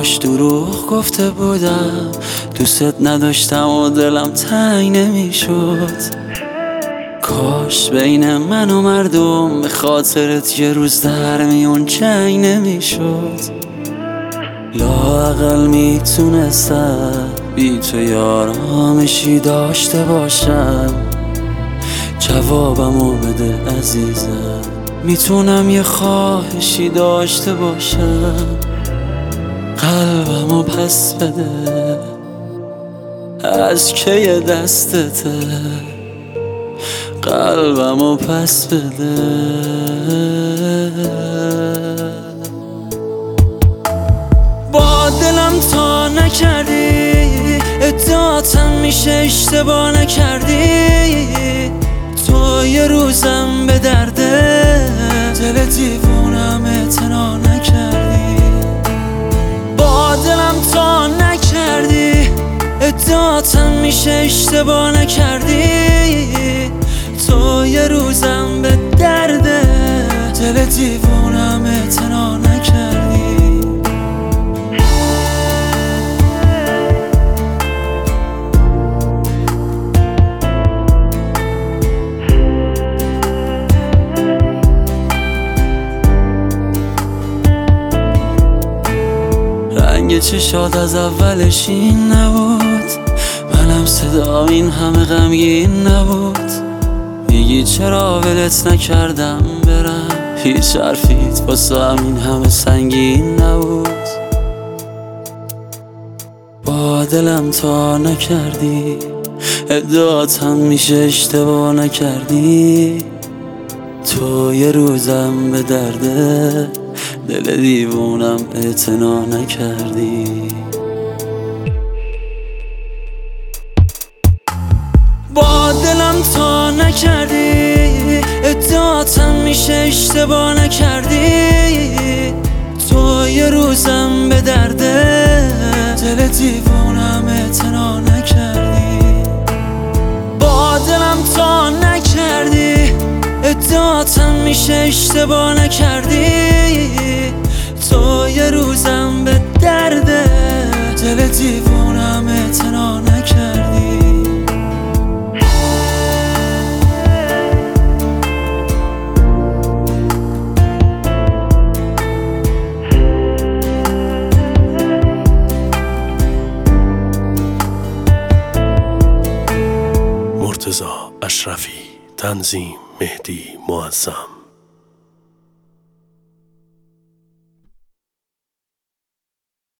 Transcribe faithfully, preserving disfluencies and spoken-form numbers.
کاش دروغ گفته بودم، دوست نداشتم و دلم تنگ نمیشد. کاش بین من و مردم به خاطرت یه روز در میون جنگ نمیشد. لااقل میتونستم بی تو یه آرامشی داشته باشم. جوابمو بده عزیزم، میتونم یه خواهشی داشته باشم. قلبمو پس بده، از کی دستته. قلبمو پس بده. با دلم تا نکردی، ادعاتم میشه اشتباه نکردی. تو یه روزم به درده، دل دیوونم اعتنا نکردی. با دلم تا نکردی، ادعاتم میشه اشتباه نکردی. تو یه روزم به درده، دل دیوونم اعتنا نکردی. رنگ چشات از اولش این نبود، منم صدام این همه غمگین نبود. میگی چرا ولت نکردم برم، هیچ حرفیت واسه این همه سنگین نبود. با دلم تا نکردی، ادعاتم میشه اشتباه نکردی. تو یه روزم به درده، دل دیوونم اعتنا نکردی. با دلم تا نکردی، ادعاتم میشه اشتباه نکردی. تو یه روزم به درده، دل دیوونم اعتنا نکردی. با دلم تا نکردی، ادعاتم میشه اشتباه نکردی. تو یه روزم به درده، دل دیوونم اعتنا نکردی. مرتضی اشرفی، تنظیم مهدی معظم.